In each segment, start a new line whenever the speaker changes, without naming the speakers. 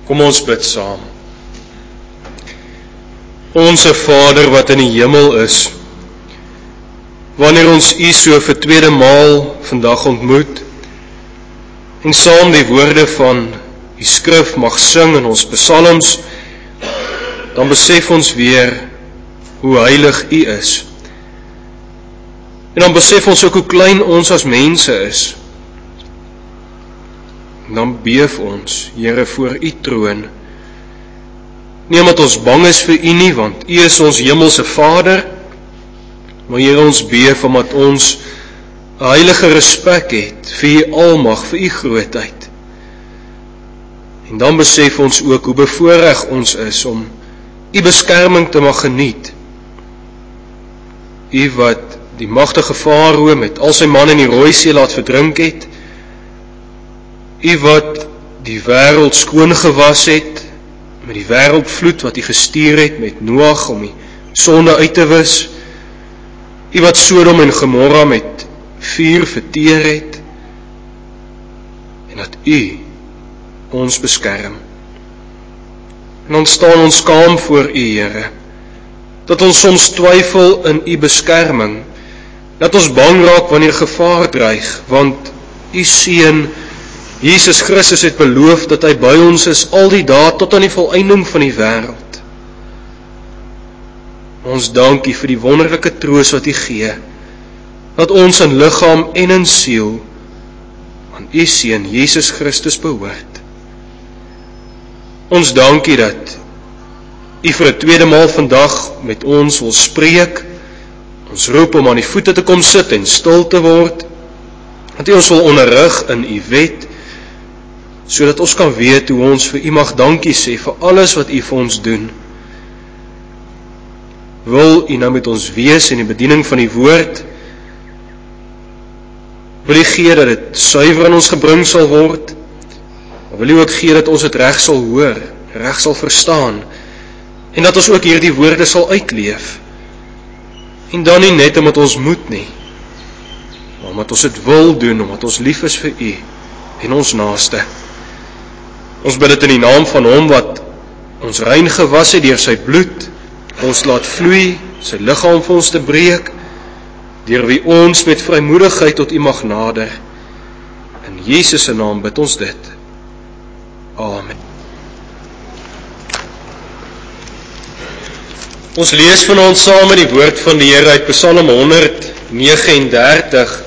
Kom ons bid saam. Onse Vader wat in die hemel is, wanneer ons U so vir tweede maal vandag ontmoet, en saam die woorde van die skrif mag sing in ons psalms, dan besef ons weer hoe heilig U is. En dan besef ons ook hoe klein ons as mense is. En dan beef ons, Here, voor U troon. Nie omdat ons bang is vir U nie, want U is ons hemelse Vader, maar Here, ons beef omdat ons 'n heilige respek het vir U almag, vir U grootheid. En dan besef ons ook hoe bevoorreg ons is om U beskerming te mag geniet. U wat die magtige Farao met al sy manne in die Rooi See laat verdrink het, U wat die wêreld skoon gewas het, met die wêreldvloed wat U gestuur het met Noag om die sonde uit te wis, U wat Sodom en Gomorra met vuur verteer het, en dat U ons beskerm. En dan staan ons skaam voor U, Here, dat ons soms twyfel in U beskerming, dat ons bang raak wanneer gevaar dreig, want U Seun, Jesus Christus het beloof dat hy by ons is al die dae tot aan die volëinding van die wêreld. Ons dank U vir die wonderlike troos wat U gee, dat ons in liggaam en in siel aan U Seun Jesus Christus behoort. Ons dank U dat U vir 'n tweede maal vandag met ons wil spreek, ons roep om aan die voete te kom sit en stil te word, dat U ons wil onderrig in U wet, sodat ons kan weet hoe ons vir U mag dankie sê vir alles wat U vir ons doen. Wil U nou met ons wees in die bediening van die woord? Wil U gee dat dit suiwer in ons gebring sal word? Of wil U ook gee dat ons dit reg sal hoor, reg sal verstaan, en dat ons ook hierdie woorde sal uitleef? En dan nie net omdat ons moet nie, maar omdat ons dit wil doen, omdat ons lief is vir U en ons naaste. Ons bid dit in die naam van Hom wat ons rein gewas het deur sy bloed, ons laat vloei, sy liggaam vir ons te breek, deur wie ons met vrymoedigheid tot U mag nader. In Jesus se naam bid ons dit. Amen. Ons lees vanaand saam die woord van die Here uit Psalm 139.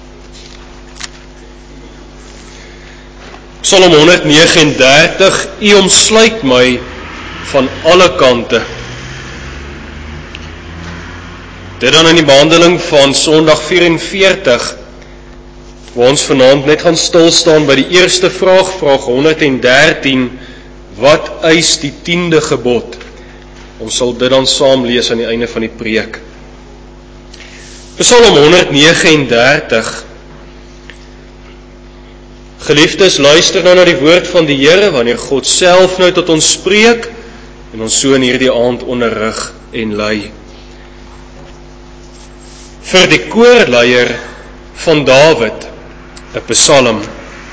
Psalm 139, U omsluit my van alle kante. Dit dan in die behandeling van Sondag 44, waar ons vanaand net gaan stilstaan by die eerste vraag, vraag 113, wat eis die 10de gebod? Ons sal dit dan saam lees aan die einde van die preek. Psalm 139. Geliefdes, luister nou na die woord van die Here, wanneer God self nou tot ons spreek, en ons so in hierdie aand onderrig en lei. Vir die koorleier van Dawid, 'n psalm.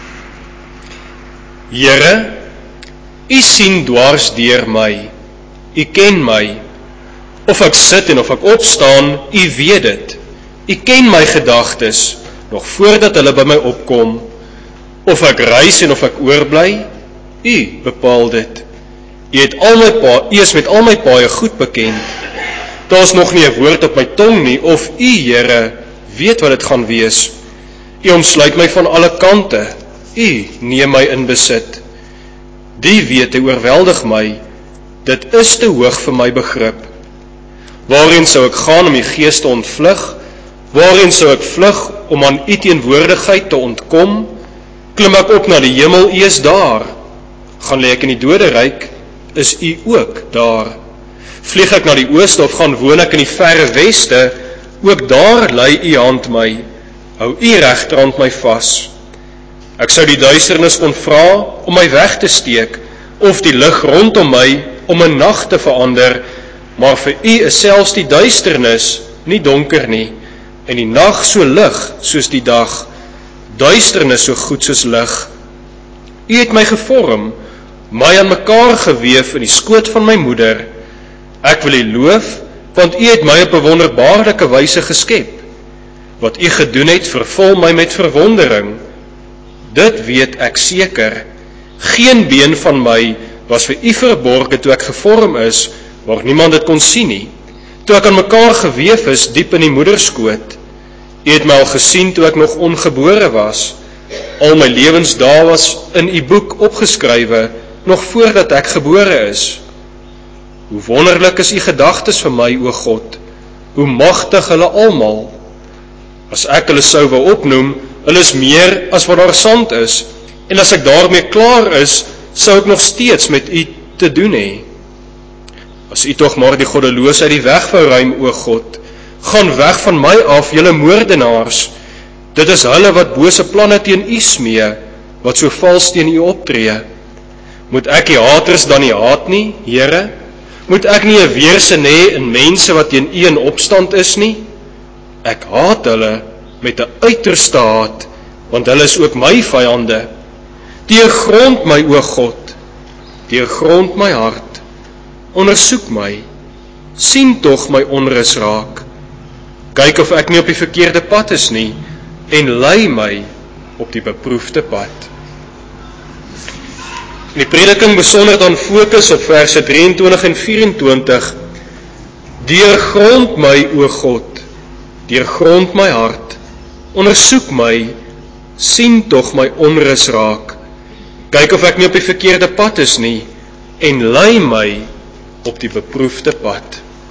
Here, U sien dwars deur my, U ken my, of ek sit en of ek opstaan, U weet dit. U ken my gedagtes, nog voordat hulle by my opkom, of ek reis en of ek oorbly, U bepaal dit. U is met al my paaie goed bekend. Daar is nog nie 'n woord op my tong nie, of U, Here, weet wat dit gaan wees. U omsluit my van alle kante, U neem my in besit. Die wete oorweldig my, dit is te hoog vir my begrip. Waarheen sou ek gaan om U gees te ontvlug? Waarheen sou ek vlug om aan U teenwoordigheid te ontkom? Klim ek op na die hemel, U is daar. Gaan lê ek in die doderyk, is U ook daar. Vlieg ek na die ooste of gaan woon ek in die verre weste, ook daar lei U hand my, hou U regterhand my vas. Ek sou die duisternis kon vra om my weg te steek, of die lig rondom my om 'n nag te verander, maar vir U is selfs die duisternis nie donker nie, en die nag so lig soos die dag, duisternis so goed soos lig. U het my gevorm, my aan mekaar geweef in die skoot van my moeder. Ek wil U loof, want U het my op 'n wonderbaarlike wyse geskep. Wat U gedoen het, vervul my met verwondering. Dit weet ek seker, geen been van my was vir U verborge toe ek gevorm is, waar niemand dit kon sien nie. Toe ek aan mekaar geweef is, diep in die moederskoot. U het my al gesien toe ek nog ongebore was. Al my lewensdae was in U boek opgeskrywe, nog voordat ek gebore is. Hoe wonderlik is U gedagtes vir my, o God, hoe magtig hulle almal. As ek hulle sou wou opnoem, hulle is meer as wat daar sand is, en as ek daarmee klaar is, sou ek nog steeds met U te doen hê. As U tog maar die goddeloos uit die weg wou ruim, o God, gaan weg van my af, julle moordenaars. Dit is hulle wat bose planne teen U smee, wat so vals teen U optree. Moet ek die haters dan nie haat nie, Here? Moet ek nie 'n weersin hê in mense wat teen U in opstand is nie? Ek haat hulle met 'n uiterste haat, want hulle is ook my vyande. Deurgrond my, o God, deurgrond my hart, ondersoek my, sien tog my onrus raak. Kyk of ek nie op die verkeerde pad is nie, en lei my op die beproefde pad. Die prediking besonder dan fokus op verse 23 en 24. Deurgrond my, o God, deurgrond my hart, ondersoek my, sien tog my onrus raak. Kyk of ek nie op die verkeerde pad is nie, en lei my op die beproefde pad.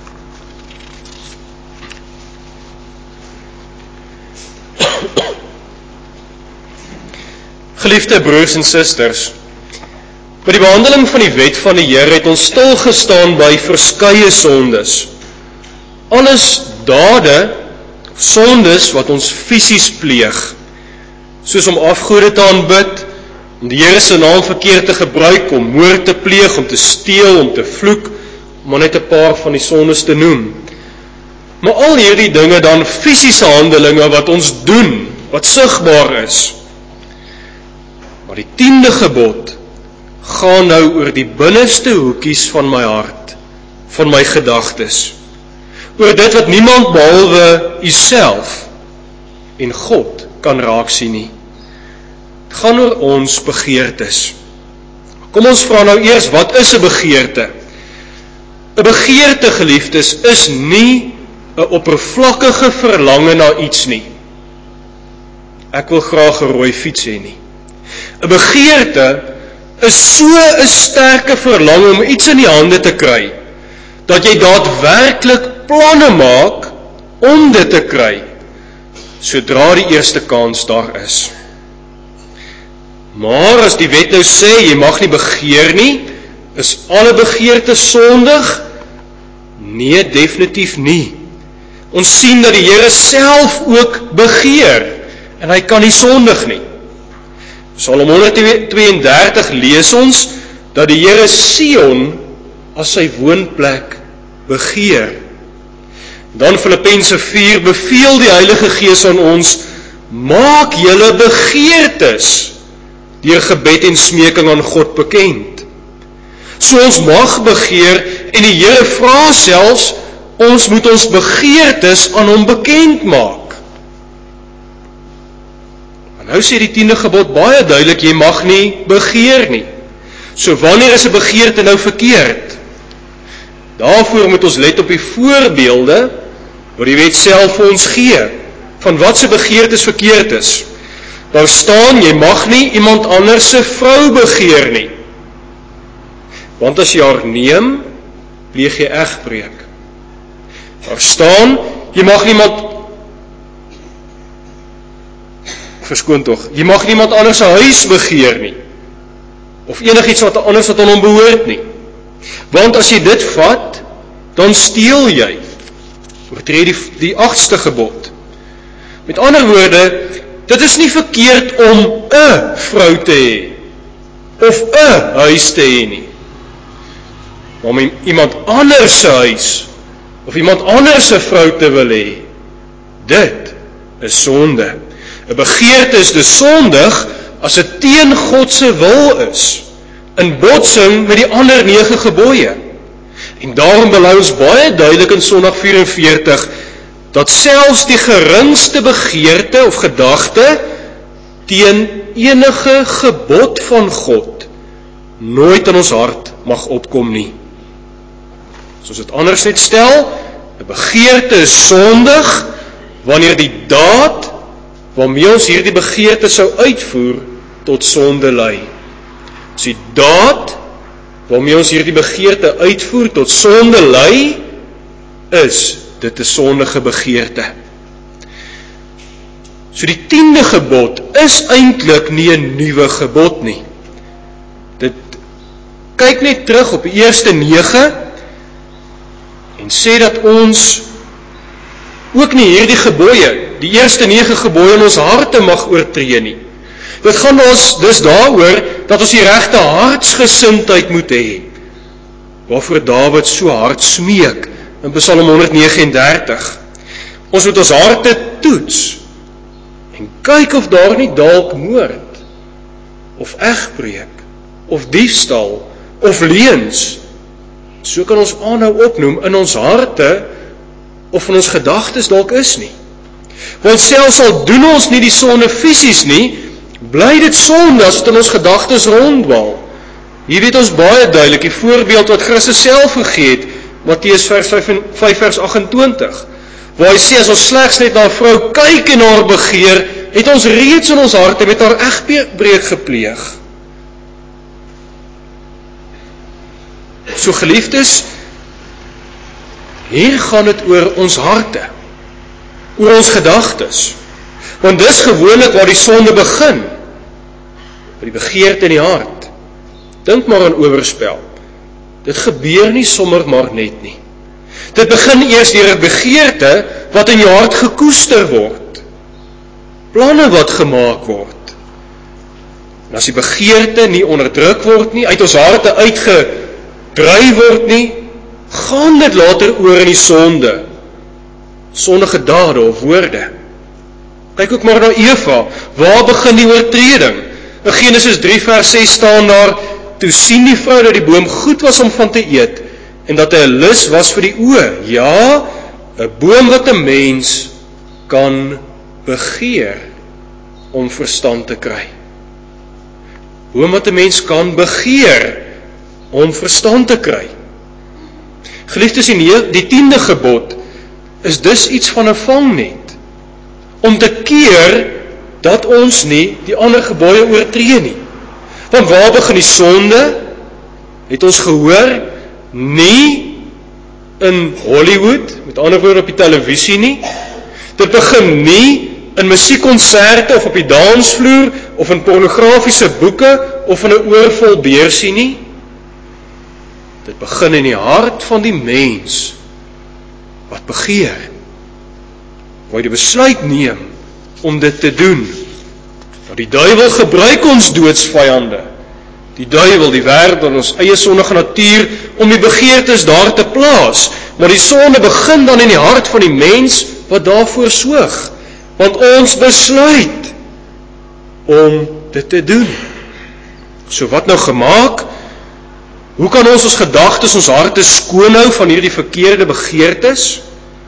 Geliefde broers en susters, by die behandeling van die wet van die Here het ons stilgestaan by verskeie sondes. Alles dade, sondes wat ons fisies pleeg, soos om afgode te aanbid, om die Here se naam verkeerd te gebruik, om moord te pleeg, om te steel, om te vloek, om maar net 'n paar van die sondes te noem. Maar al hierdie dinge dan fisiese handelinge wat ons doen, wat sigbaar is. Maar die 10de gebod gaan nou oor die binneste hoekies van my hart, van my gedagtes, oor dit wat niemand behalwe Uself en God kan raak sien nie. Het gaan oor ons begeertes. Kom ons vra nou eers, wat is 'n begeerte? 'n Begeerte, geliefdes, is nie 'n oppervlakkige verlange na iets nie. Ek wil graag 'n rooi fiets hê nie. 'n Begeerte is so 'n sterke verlange om iets in die hande te kry, dat jy daadwerklik planne maak om dit te kry, sodra die eerste kans daar is. Maar as die wet nou sê, jy mag nie begeer nie, is alle begeerte sondig? Nee, definitief nie. Ons sien dat die Here self ook begeer, en hy kan nie sondig nie. Psalm 132 lees ons, dat die Here Sion as sy woonplek begeer. Dan Filippense 4 beveel die Heilige Gees aan ons, maak julle begeertes deur gebed en smeking aan God bekend. So ons mag begeer, en die Here vra selfs, ons moet ons begeertes aan hom bekend maak. En nou sê die 10de gebod baie duidelik, jy mag nie begeer nie. So wanneer is 'n begeerte nou verkeerd? Daarvoor moet ons let op die voorbeelde wat die wet self vir ons gee, van wat se begeertes verkeerd is. Daar staan, jy mag nie iemand anders se vrou begeer nie. Want as jy haar neem, pleeg jy egbreek. Daar staan, jy mag niemand anders se huis begeer nie. Of enigiets wat anders wat aan hom behoort nie. Want as jy dit vat, dan steel jy. Oortree die 8ste gebod. Met ander woorde, dit is nie verkeerd om 'n vrou te hê, of 'n huis te hê nie. Maar om iemand anders se huis, of iemand anders se vrou te wil hê, dit is sonde. 'n Begeerte is dus sondig, as dit teen God se wil is. in botsing met die ander 9 gebooie. En daarom bely ons baie duidelik in Sondag 44, dat selfs die geringste begeerte of gedagte teen enige gebod van God nooit in ons hart mag opkom nie. Soos dit anders net stel, 'n begeerte is sondig wanneer die daad waarmee ons hierdie begeerte sou uitvoer tot sonde lei. As die daad waarmee ons hierdie begeerte uitvoer tot sonde lei, is dit 'n sondige begeerte. So die 10de gebod is eintlik nie 'n nuwe gebod nie. Dit kyk net terug op die eerste 9 en sê dat ons ook nie hierdie gebooie, die eerste 9 gebooie in ons harte mag oortree nie. Dit gaan ons dus daaroor dat ons die regte hartsgesindheid moet hê, waarvoor Dawid so hard smeek in Psalm 139. Ons moet ons harte toets en kyk of daar nie dalk moord, of egbreek, of diefstal, of leuns, so kan ons aanhou opnoem, in ons harte, of in ons gedagtes dalk is nie. Want selfs al doen ons nie die sonde fisies nie, bly dit sonde as dit in ons gedagtes rondwaal. Hier weet ons baie duidelik die voorbeeld wat Christus self gegee het, Matteus 5 vers 28, waar hy sê, as ons slegs net na 'n vrou kyk en haar begeer, het ons reeds in ons harte met haar egbreek gepleeg. So geliefdes, hier gaan dit oor ons harte, oor ons gedagtes, want dis gewoonlik waar die sonde begin, by die begeerte in die hart. Dink maar aan oorspel. Dit gebeur nie sommer maar net nie. Dit begin eers deur 'n begeerte wat in jou hart gekoester word. Planne wat gemaak word. En as die begeerte nie onderdruk word nie, uit ons harte uitgedryf word nie, gaan dit later oor in die sonde. Sondige dade of woorde. Kyk ook maar na Eva. Waar begin die oortreding? In Genesis 3 vers 6 staan daar, toe sien die vrou dat die boom goed was om van te eet, en dat hy 'n lus was vir die oë. Ja, 'n boom wat 'n mens kan begeer om verstand te kry. Boom wat 'n mens kan begeer om verstand te kry. Geliefdes, die 10de gebod is dus iets van 'n vangnet, om te keer dat ons nie die ander gebooie oortree nie. Want waar begin die sonde? Het ons gehoor, nie in Hollywood, met ander woorde op die televisie nie. Dit begin nie in musiekkonserte of op die dansvloer of in pornografiese boeke of in 'n oorvol beursie nie. Dit begin in die hart van die mens wat begeer, waar hy die besluit neem om dit te doen. Nou die duiwel gebruik ons doodsvyande, die duiwel, die wêreld en ons eie sondige natuur, om die begeertes daar te plaas, maar die sonde begin dan in die hart van die mens wat daarvoor soog, want ons besluit om dit te doen. So wat nou gemaak? Hoe kan ons gedagtes, ons harte skoon hou van hierdie verkeerde begeertes?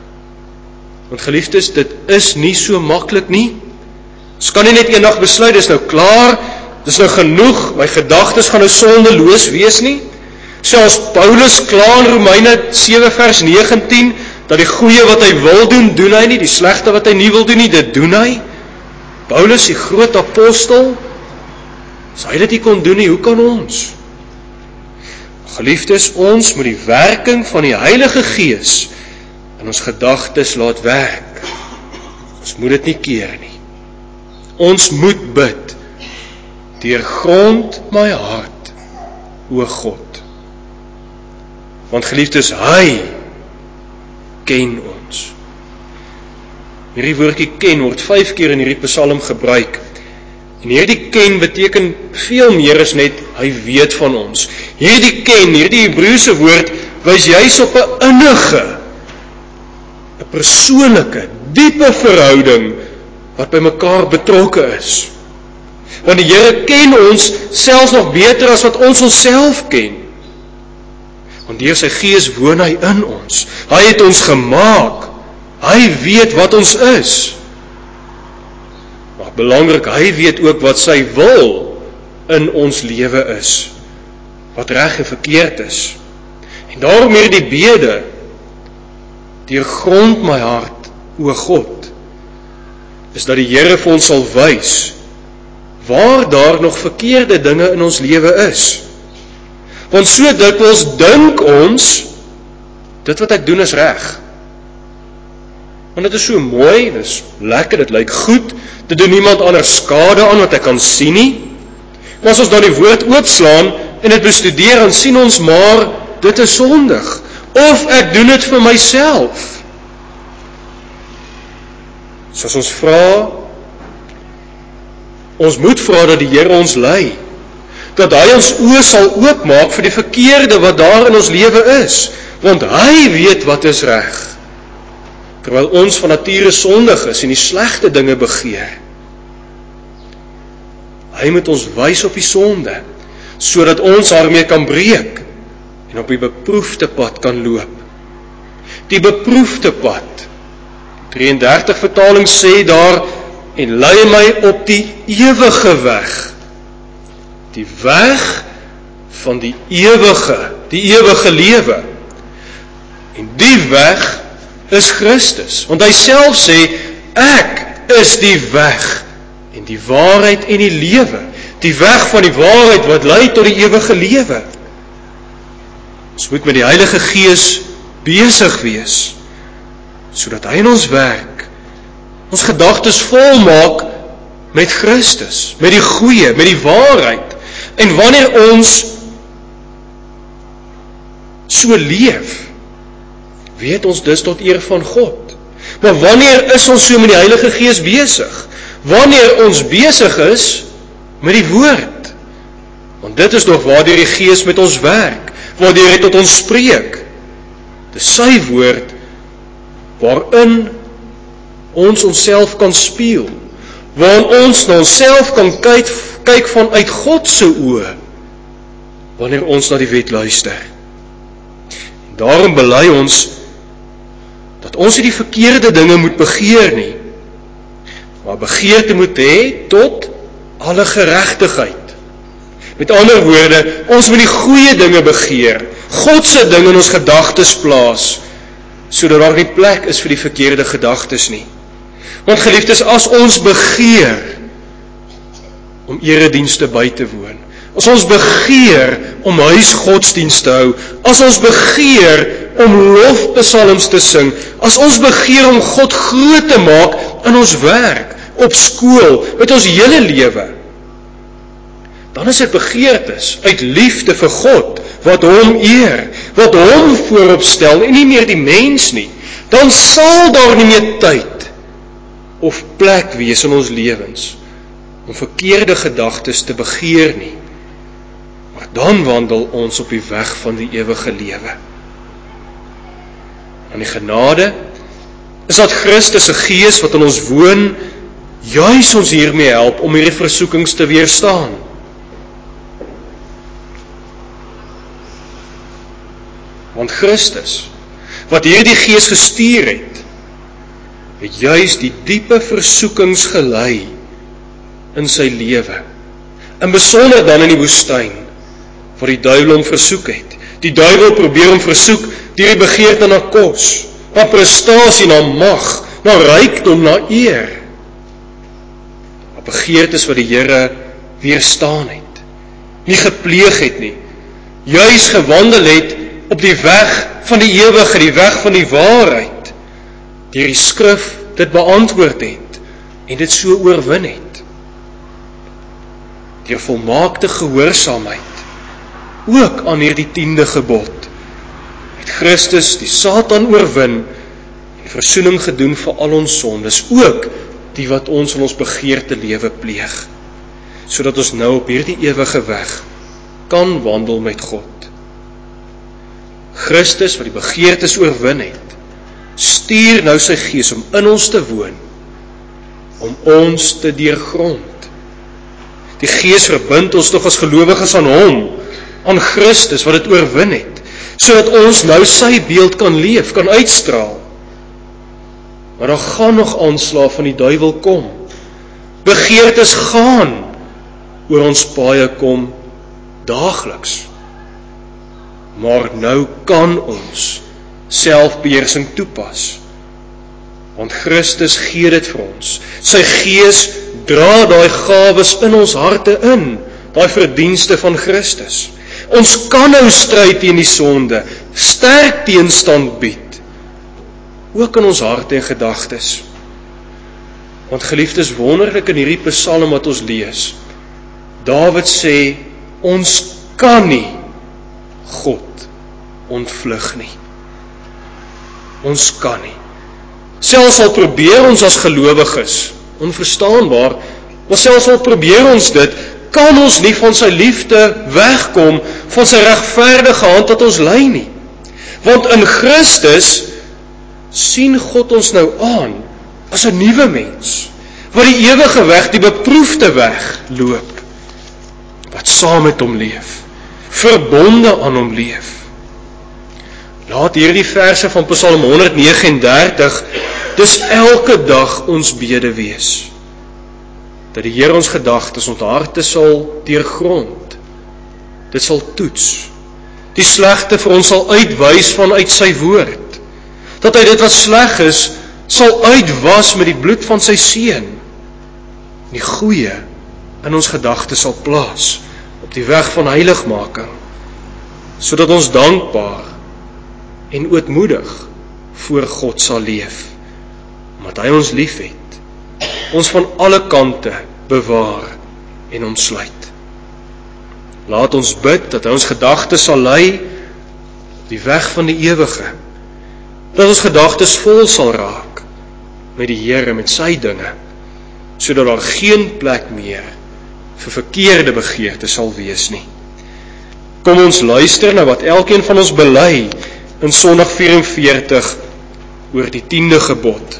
Want geliefdes, dit is nie so maklik nie. Ons kan nie net eendag besluit, dis nou klaar, dis nou genoeg, my gedagtes gaan nou sondeloos wees nie. Selfs Paulus klaar in Romeine 7 vers 19, dat die goeie wat hy wil doen, doen hy nie, die slegte wat hy nie wil doen nie, dit doen hy. Paulus, die groot apostel, as hy dit nie kon doen nie, hoe kan ons? Geliefdes, ons moet die werking van die Heilige Gees in ons gedagtes laat werk. Ons moet dit nie keer nie. Ons moet bid, deurgrond my hart, o God. Want geliefdes, hy ken ons. Hierdie woordjie ken word 5 keer in hierdie Psalm gebruik. En hierdie ken beteken veel meer as net hy weet van ons. Hierdie ken, hierdie Hebreëse woord, wys juis op 'n innige, 'n persoonlike, diepe verhouding wat by mekaar betrokke is. Want die Here ken ons selfs nog beter as wat ons onsself ken. Want deur sy Gees woon hy in ons. Hy het ons gemaak. Hy weet wat ons is. Maar belangrik, hy weet ook wat sy wil in ons lewe is. Wat reg en verkeerd is. En daarom hierdie bede, deurgrond my hart, o God, is dat die Here vir ons sal wys waar daar nog verkeerde dinge in ons lewe is. Want so dikwels dink ons, dit wat ek doen is reg. Want dit is so mooi, dit is lekker, dit lyk goed, dit doen niemand anders skade aan wat ek kan sien nie. Maar as ons dan die woord oopslaan en dit bestudeer, dan sien ons maar, dit is sondig. Of ek doen dit vir myself. So as ons vra, ons moet vra dat die Here ons lei, dat hy ons oë sal oopmaak vir die verkeerde wat daar in ons lewe is, want hy weet wat is reg, terwyl ons van nature sondig is en die slegte dinge begeer. Hy moet ons wys op die sonde, sodat ons daarmee kan breek en op die beproefde pad kan loop. Die beproefde pad. 33 vertaling sê daar, en lei my op die ewige weg. Die weg van die ewige lewe. En die weg is Christus. Want hy self sê, ek is die weg en die waarheid en die lewe. Die weg van die waarheid wat lei tot die ewige lewe. Ons moet met die Heilige Gees besig wees, sodat hy in ons werk, ons gedagtes volmaak met Christus, met die goeie, met die waarheid. En wanneer ons so leef, weet ons dis tot eer van God. Maar wanneer is ons so met die Heilige Gees besig? Wanneer ons besig is met die woord. Want dit is nog waardeur die Gees met ons werk, waardeur hy tot ons spreek. Dis sy woord waarin ons onsself kan spieël, waarin ons na onsself kan kyk vanuit God se oë, wanneer ons na die wet luister. En daarom bely ons dat ons nie die verkeerde dinge moet begeer nie, maar begeerte moet hê tot alle geregtigheid. Met ander woorde, ons moet die goeie dinge begeer, God se dinge in ons gedagtes plaas, sodat daar nie plek is vir die verkeerde gedagtes nie. Want geliefdes, as ons begeer om eredienste by te woon, as ons begeer om huisgodsdienst te hou, as ons begeer om lofpsalms te sing, as ons begeer om God groot te maak in ons werk, op skool, met ons hele lewe, dan is dit begeertes uit liefde vir God, wat hom eer, wat hom voorop stel, en nie meer die mens nie, dan sal daar nie meer tyd of plek wees in ons lewens om verkeerde gedagtes te begeer nie. Maar dan wandel ons op die weg van die ewige lewe. En die genade is dat Christus se Gees wat in ons woon, juis ons hiermee help om hierdie versoekings te weerstaan. Want Christus, wat hierdie Gees gestuur het juis die diepe versoekings gelei in sy lewe. In besonder dan in die woestyn, waar die duiwel hom versoek het. Die duiwel probeer hom versoek deur die begeerte na kos, na prestasie, na mag, na rykdom, na eer. Maar begeertes wat die Here weerstaan het, nie gepleeg het nie, juis gewandel het op die weg van die ewige, die weg van die waarheid, deur die skrif dit beantwoord het, en dit so oorwin het. Deur volmaakte gehoorsaamheid, ook aan hierdie 10de gebod, het Christus die Satan oorwin, en versoening gedoen vir al ons sondes, ook die wat ons in ons begeerte lewe pleeg, sodat ons nou op hierdie ewige weg kan wandel met God. Christus, wat die begeertes oorwin het, stuur nou sy Gees om in ons te woon, om ons te deurgrond. Die Gees verbind ons tog as gelowiges aan hom, aan Christus wat dit oorwin het, sodat ons nou sy beeld kan leef, kan uitstraal. Maar daar gaan nog aanslae van die duiwel kom. Begeertes gaan oor ons paaie kom daagliks. Maar nou kan ons selfbeheersing toepas. Want Christus gee dit vir ons. Sy Gees dra daai gawes in ons harte in, daai verdienste van Christus. Ons kan nou stry teen die sonde, sterk teenstand bied, ook in ons harte en gedagtes. Want geliefdes, wonderlik in hierdie Psalm wat ons lees, Dawid sê, ons kan nie God ontvlug nie. Ons kan nie. Selfs al probeer ons as gelowiges, onverstaanbaar, maar selfs al probeer ons dit, kan ons nie van sy liefde wegkom, van sy regverdige hand wat ons lei nie. Want in Christus sien God ons nou aan as 'n nuwe mens, wat die ewige weg, die beproefde weg loop, wat saam met hom leef, verbonde aan hom leef. Laat hierdie verse van Psalm 139 dis elke dag ons bede wees, dat die Here ons gedagtes, ons harte sal deurgrond, dit sal toets, die slegte vir ons sal uitwys vanuit sy woord, dat hy dit wat sleg is, sal uitwas met die bloed van sy seun, die goeie in ons gedagtes sal plaas, op die weg van heiligmaking, sodat ons dankbaar en ootmoedig voor God sal leef, omdat hy ons lief het, ons van alle kante bewaar en omsluit. Laat ons bid dat hy ons gedagtes sal lei op die weg van die ewige, dat ons gedagtes vol sal raak met die Here, met sy dinge, sodat daar geen plek meer vir verkeerde begeerte sal wees nie. Kom ons luister na wat elkeen van ons bely in Sondag 44 oor die 10de gebod.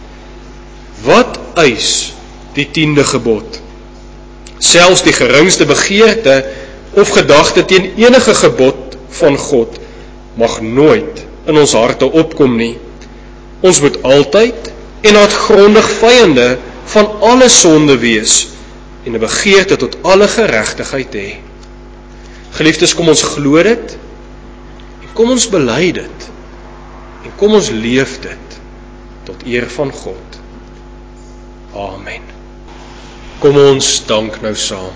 Wat eis die 10de gebod? Selfs die geringste begeerte of gedagte teen enige gebod van God mag nooit in ons harte opkom nie. Ons moet altyd en hartgrondig vyande van alle sonde wees en 'n begeerte tot alle geregtigheid hê. Geliefdes, kom ons glo dit en kom ons bely dit en kom ons leef dit tot eer van God. Amen. Kom ons dank nou saam.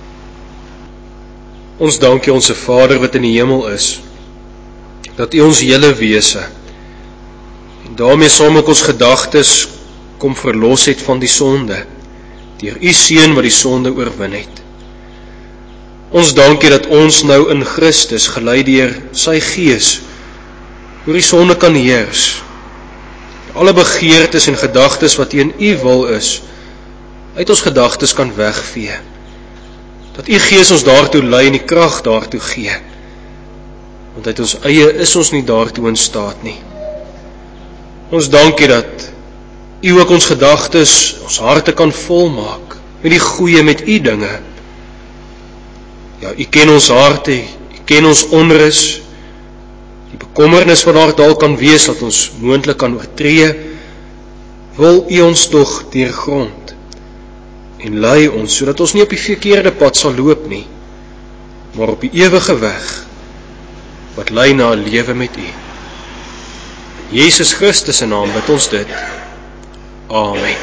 Ons dank U, onsse Vader wat in die hemel is, dat U ons hele wese en daarmee saam met ons gedagtes kom verlos het van die sonde, deur U Seun wat die sonde oorwin het. Ons dank U dat ons nou in Christus, gelei deur sy Gees, oor die sonde kan heers. Alle begeertes en gedagtes wat teen U wil is, uit ons gedagtes kan wegvee. Dat U Gees ons daartoe lei en die krag daartoe gee. Want uit ons eie is ons nie daartoe in staat nie. Ons dank U dat U ook ons gedagtes, ons harte kan volmaak met die goeie, met U dinge. Ja, U ken ons harte, U ken ons onrus, die bekommernis wat daar dalk kan wees, dat ons moontlik kan oortree, wil U ons tog deurgrond en lei ons, sodat ons nie op die verkeerde pad sal loop nie, maar op die ewige weg, wat lei na 'n lewe met U. In Jesus Christus se naam bid ons dit. Amen.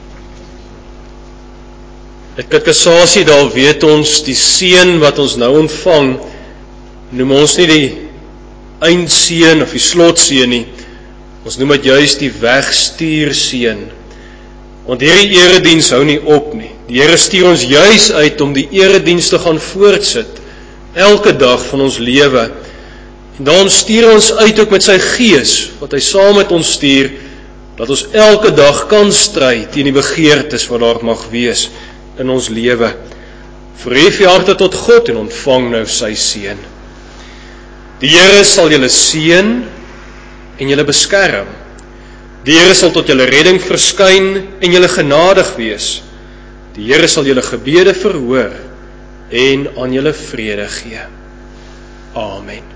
Met Katekasasie, daar weet ons, die seën wat ons nou ontvang, noem ons nie die eindseën of die slotseën nie, ons noem dit juist die wegstuurseën, want hierdie erediens hou nie op nie. Die Here stuur ons juis uit om die erediens te gaan voortsit, elke dag van ons lewe, en daarom stuur ons uit ook met sy Gees, wat hy saam met ons stuur, dat ons elke dag kan stry teen die begeertes wat daar mag wees in ons lewe. Verhef jou harte tot God en ontvang nou sy seën. Die Here sal julle seën en julle beskerm. Die Here sal tot julle redding verskyn en julle genadig wees. Die Here sal julle gebede verhoor en aan julle vrede gee. Amen.